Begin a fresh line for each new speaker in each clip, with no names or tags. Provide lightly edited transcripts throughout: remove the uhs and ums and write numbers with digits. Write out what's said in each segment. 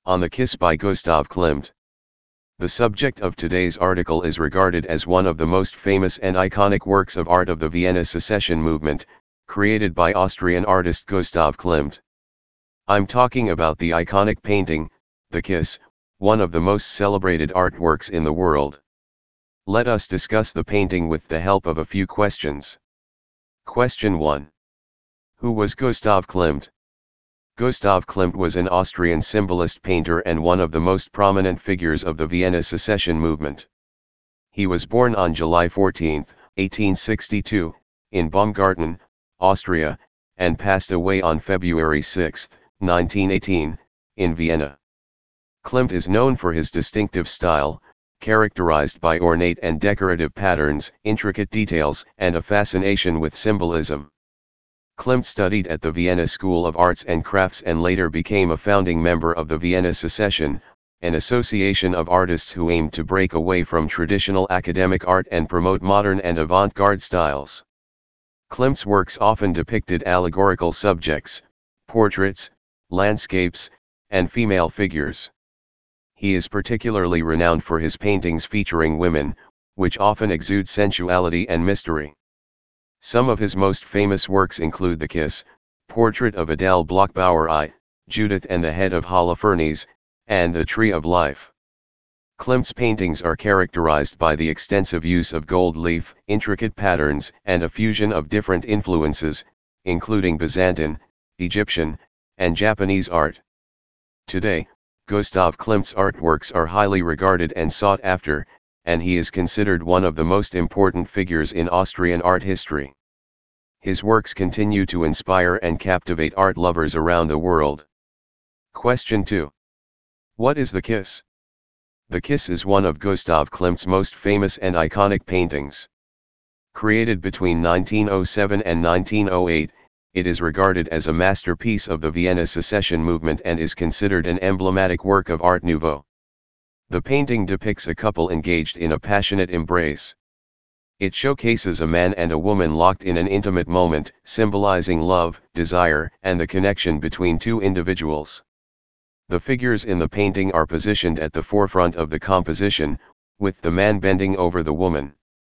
On the Kiss by Gustav Klimt. The subject of today's article is regarded as one of the most famous and iconic works of art of the Vienna Secession movement, created by Austrian artist Gustav Klimt. I'm talking about the iconic painting, The Kiss, one of the most celebrated artworks in the world. Let us discuss the painting with the help of a few questions. Question 1. Who was Gustav Klimt? Gustav Klimt was an Austrian symbolist painter and one of the most prominent figures of the Vienna Secession movement. He was born on July 14, 1862, in Baumgarten, Austria, and passed away on February 6, 1918, in Vienna. Klimt is known for his distinctive style, characterized by ornate and decorative patterns, intricate details, and a fascination with symbolism. Klimt studied at the Vienna School of Arts and Crafts and later became a founding member of the Vienna Secession, an association of artists who aimed to break away from traditional academic art and promote modern and avant-garde styles. Klimt's works often depicted allegorical subjects, portraits, landscapes, and female figures. He is particularly renowned for his paintings featuring women, which often exude sensuality and mystery. Some of his most famous works include The Kiss, Portrait of Adele Bloch-Bauer I, Judith and the Head of Holofernes, and The Tree of Life. Klimt's paintings are characterized by the extensive use of gold leaf, intricate patterns, and a fusion of different influences, including Byzantine, Egyptian, and Japanese art. Today, Gustav Klimt's artworks are highly regarded and sought after, and he is considered one of the most important figures in Austrian art history. His works continue to inspire and captivate art lovers around the world. Question 2. What is The Kiss? The Kiss is one of Gustav Klimt's most famous and iconic paintings. Created between 1907 and 1908, it is regarded as a masterpiece of the Vienna Secession movement and is considered an emblematic work of Art Nouveau. The painting depicts a couple engaged in a passionate embrace. It showcases a man and a woman locked in an intimate moment, symbolizing love, desire, and the connection between two individuals. The figures in the painting are positioned at the forefront of the composition, with the man bending over the woman.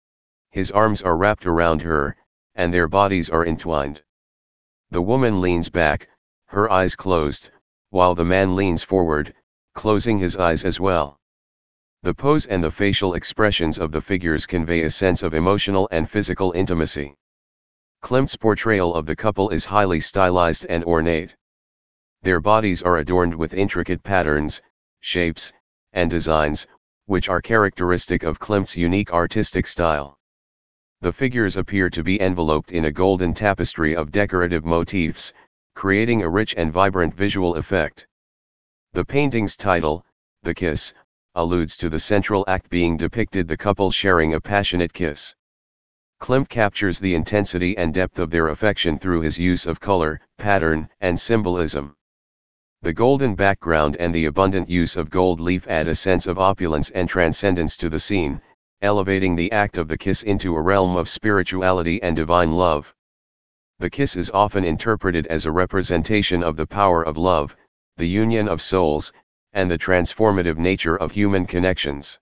His arms are wrapped around her, and their bodies are entwined. The woman leans back, her eyes closed, while the man leans forward, closing his eyes as well. The pose and the facial expressions of the figures convey a sense of emotional and physical intimacy. Klimt's portrayal of the couple is highly stylized and ornate. Their bodies are adorned with intricate patterns, shapes, and designs, which are characteristic of Klimt's unique artistic style. The figures appear to be enveloped in a golden tapestry of decorative motifs, creating a rich and vibrant visual effect. The painting's title, The Kiss, alludes to the central act being depicted, the couple sharing a passionate kiss. Klimt captures the intensity and depth of their affection through his use of color, pattern, and symbolism. The golden background and the abundant use of gold leaf add a sense of opulence and transcendence to the scene, elevating the act of the kiss into a realm of spirituality and divine love. The kiss is often interpreted as a representation of the power of love, the union of souls, and the transformative nature of human connections.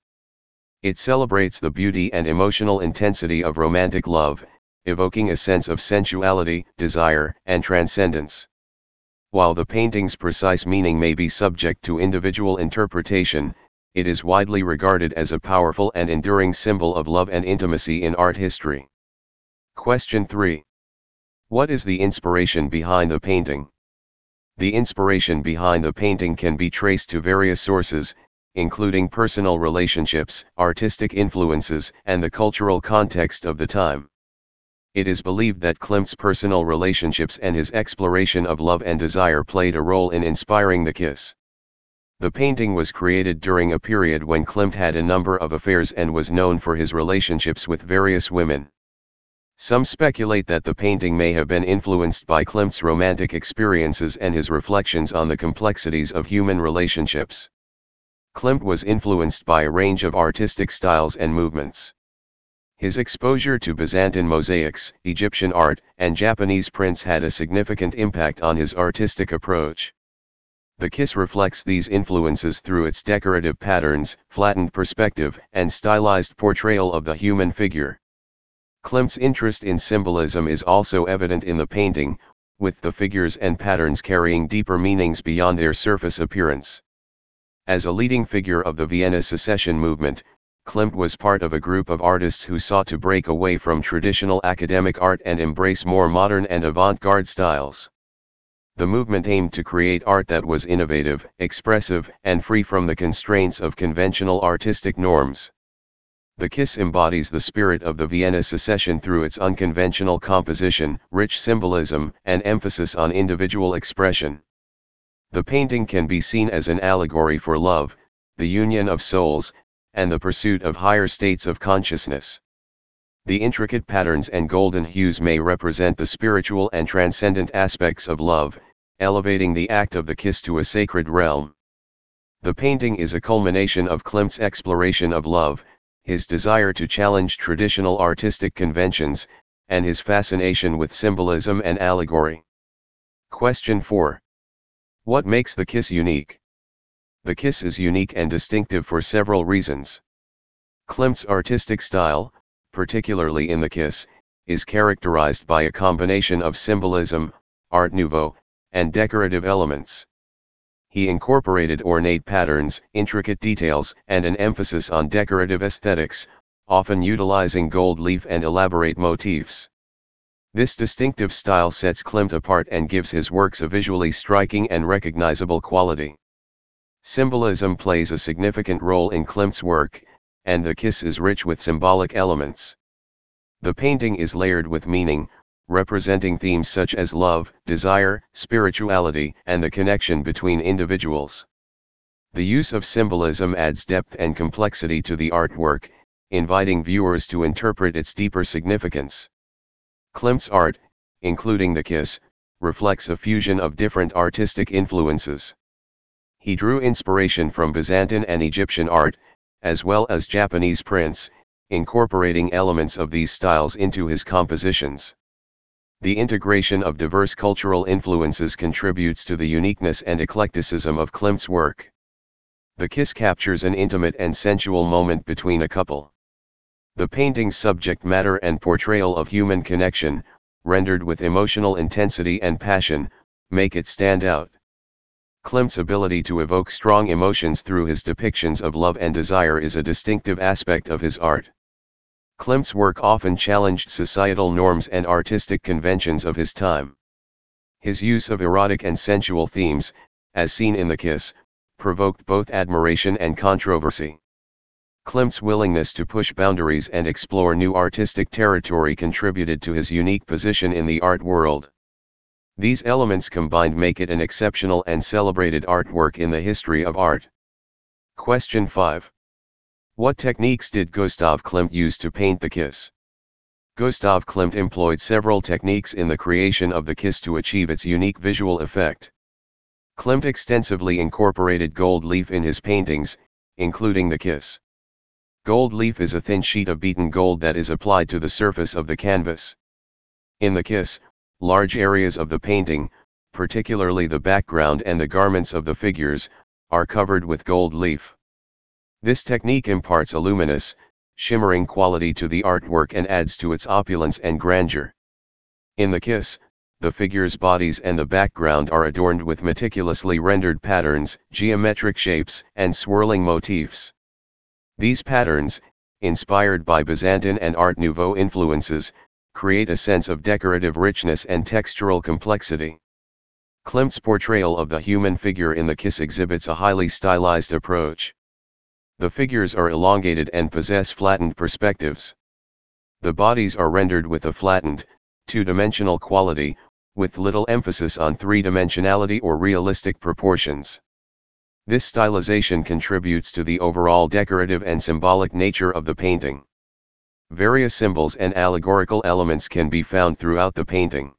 It celebrates the beauty and emotional intensity of romantic love, evoking a sense of sensuality, desire, and transcendence. While the painting's precise meaning may be subject to individual interpretation, it is widely regarded as a powerful and enduring symbol of love and intimacy in art history. Question 3. What is the inspiration behind the painting? The inspiration behind the painting can be traced to various sources, including personal relationships, artistic influences, and the cultural context of the time. It is believed that Klimt's personal relationships and his exploration of love and desire played a role in inspiring The Kiss. The painting was created during a period when Klimt had a number of affairs and was known for his relationships with various women. Some speculate that the painting may have been influenced by Klimt's romantic experiences and his reflections on the complexities of human relationships. Klimt was influenced by a range of artistic styles and movements. His exposure to Byzantine mosaics, Egyptian art, and Japanese prints had a significant impact on his artistic approach. The kiss reflects these influences through its decorative patterns, flattened perspective, and stylized portrayal of the human figure. Klimt's interest in symbolism is also evident in the painting, with the figures and patterns carrying deeper meanings beyond their surface appearance. As a leading figure of the Vienna Secession movement, Klimt was part of a group of artists who sought to break away from traditional academic art and embrace more modern and avant-garde styles. The movement aimed to create art that was innovative, expressive, and free from the constraints of conventional artistic norms. The Kiss embodies the spirit of the Vienna Secession through its unconventional composition, rich symbolism, and emphasis on individual expression. The painting can be seen as an allegory for love, the union of souls, and the pursuit of higher states of consciousness. The intricate patterns and golden hues may represent the spiritual and transcendent aspects of love, elevating the act of the kiss to a sacred realm. The painting is a culmination of Klimt's exploration of love, his desire to challenge traditional artistic conventions, and his fascination with symbolism and allegory. Question 4. What makes the kiss unique? The kiss is unique and distinctive for several reasons. Klimt's artistic style, particularly in the kiss, is characterized by a combination of symbolism, Art Nouveau, and decorative elements. He incorporated ornate patterns, intricate details, and an emphasis on decorative aesthetics, often utilizing gold leaf and elaborate motifs. This distinctive style sets Klimt apart and gives his works a visually striking and recognizable quality. Symbolism plays a significant role in Klimt's work, and the kiss is rich with symbolic elements. The painting is layered with meaning, representing themes such as love, desire, spirituality, and the connection between individuals. The use of symbolism adds depth and complexity to the artwork, inviting viewers to interpret its deeper significance. Klimt's art, including the kiss, reflects a fusion of different artistic influences. He drew inspiration from Byzantine and Egyptian art, as well as Japanese prints, incorporating elements of these styles into his compositions. The integration of diverse cultural influences contributes to the uniqueness and eclecticism of Klimt's work. The kiss captures an intimate and sensual moment between a couple. The painting's subject matter and portrayal of human connection, rendered with emotional intensity and passion, make it stand out. Klimt's ability to evoke strong emotions through his depictions of love and desire is a distinctive aspect of his art. Klimt's work often challenged societal norms and artistic conventions of his time. His use of erotic and sensual themes, as seen in The Kiss, provoked both admiration and controversy. Klimt's willingness to push boundaries and explore new artistic territory contributed to his unique position in the art world. These elements combined make it an exceptional and celebrated artwork in the history of art. Question 5. What techniques did Gustav Klimt use to paint the kiss? Gustav Klimt employed several techniques in the creation of the kiss to achieve its unique visual effect. Klimt extensively incorporated gold leaf in his paintings, including the kiss. Gold leaf is a thin sheet of beaten gold that is applied to the surface of the canvas. In the kiss, large areas of the painting, particularly the background and the garments of the figures, are covered with gold leaf. This technique imparts a luminous, shimmering quality to the artwork and adds to its opulence and grandeur. In the kiss, the figures' bodies and the background are adorned with meticulously rendered patterns, geometric shapes, and swirling motifs. These patterns, inspired by Byzantine and Art Nouveau influences, create a sense of decorative richness and textural complexity. Klimt's portrayal of the human figure in the kiss exhibits a highly stylized approach. The figures are elongated and possess flattened perspectives. The bodies are rendered with a flattened, two-dimensional quality, with little emphasis on three-dimensionality or realistic proportions. This stylization contributes to the overall decorative and symbolic nature of the painting. Various symbols and allegorical elements can be found throughout the painting.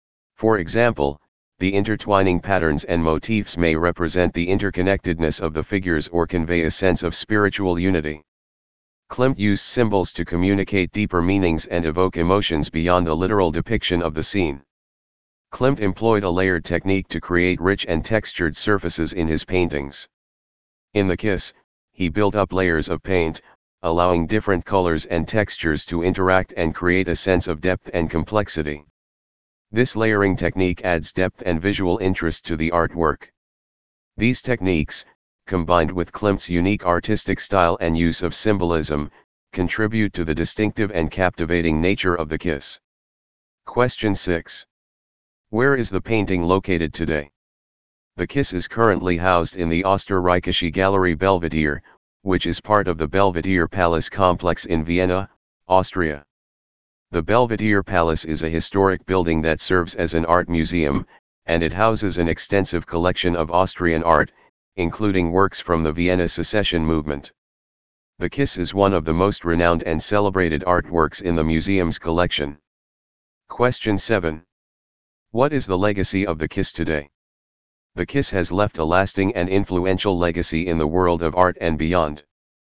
For example, the intertwining patterns and motifs may represent the interconnectedness of the figures or convey a sense of spiritual unity. Klimt used symbols to communicate deeper meanings and evoke emotions beyond the literal depiction of the scene. Klimt employed a layered technique to create rich and textured surfaces in his paintings. In the Kiss, he built up layers of paint, allowing different colors and textures to interact and create a sense of depth and complexity. This layering technique adds depth and visual interest to the artwork. These techniques, combined with Klimt's unique artistic style and use of symbolism, contribute to the distinctive and captivating nature of the Kiss. Question 6. Where is the painting located today? The Kiss is currently housed in the Österreichische Galerie Belvedere, which is part of the Belvedere Palace complex in Vienna, Austria. The Belvedere Palace is a historic building that serves as an art museum, and it houses an extensive collection of Austrian art, including works from the Vienna Secession movement. The Kiss is one of the most renowned and celebrated artworks in the museum's collection. Question 7. What is the legacy of the Kiss today? The Kiss has left a lasting and influential legacy in the world of art and beyond.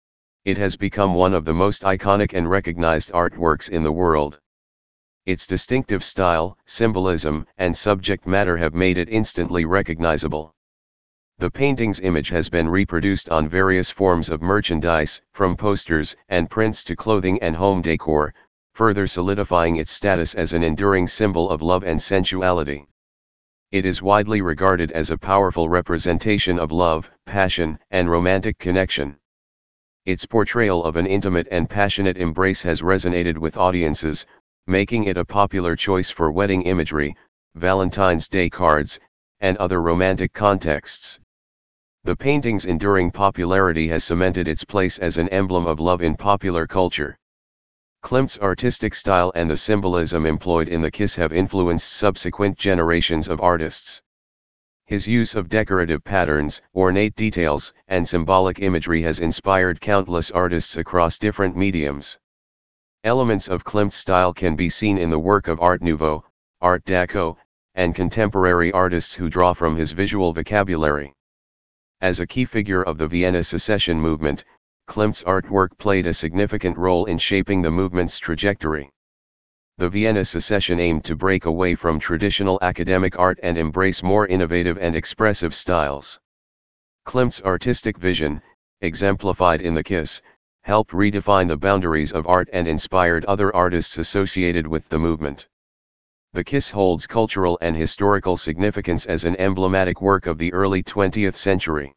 It has become one of the most iconic and recognized artworks in the world. Its distinctive style, symbolism, and subject matter have made it instantly recognizable. The painting's image has been reproduced on various forms of merchandise, from posters and prints to clothing and home decor, further solidifying its status as an enduring symbol of love and sensuality. It is widely regarded as a powerful representation of love, passion, and romantic connection. Its portrayal of an intimate and passionate embrace has resonated with audiences, making it a popular choice for wedding imagery, Valentine's Day cards, and other romantic contexts. The painting's enduring popularity has cemented its place as an emblem of love in popular culture. Klimt's artistic style and the symbolism employed in the Kiss have influenced subsequent generations of artists. His use of decorative patterns, ornate details, and symbolic imagery has inspired countless artists across different mediums. Elements of Klimt's style can be seen in the work of Art Nouveau, Art Deco, and contemporary artists who draw from his visual vocabulary. As a key figure of the Vienna Secession movement, Klimt's artwork played a significant role in shaping the movement's trajectory. The Vienna Secession aimed to break away from traditional academic art and embrace more innovative and expressive styles. Klimt's artistic vision, exemplified in the Kiss, helped redefine the boundaries of art and inspired other artists associated with the movement. The Kiss holds cultural and historical significance as an emblematic work of the early 20th century.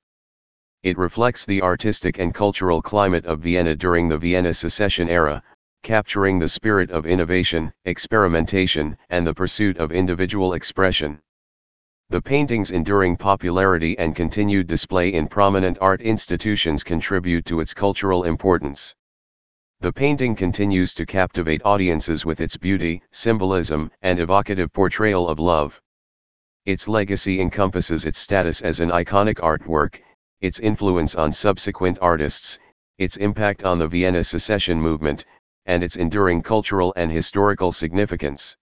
It reflects the artistic and cultural climate of Vienna during the Vienna Secession era, capturing the spirit of innovation, experimentation, and the pursuit of individual expression. The painting's enduring popularity and continued display in prominent art institutions contribute to its cultural importance. The painting continues to captivate audiences with its beauty, symbolism, and evocative portrayal of love. Its legacy encompasses its status as an iconic artwork, its influence on subsequent artists, its impact on the Vienna Secession movement, and its enduring cultural and historical significance.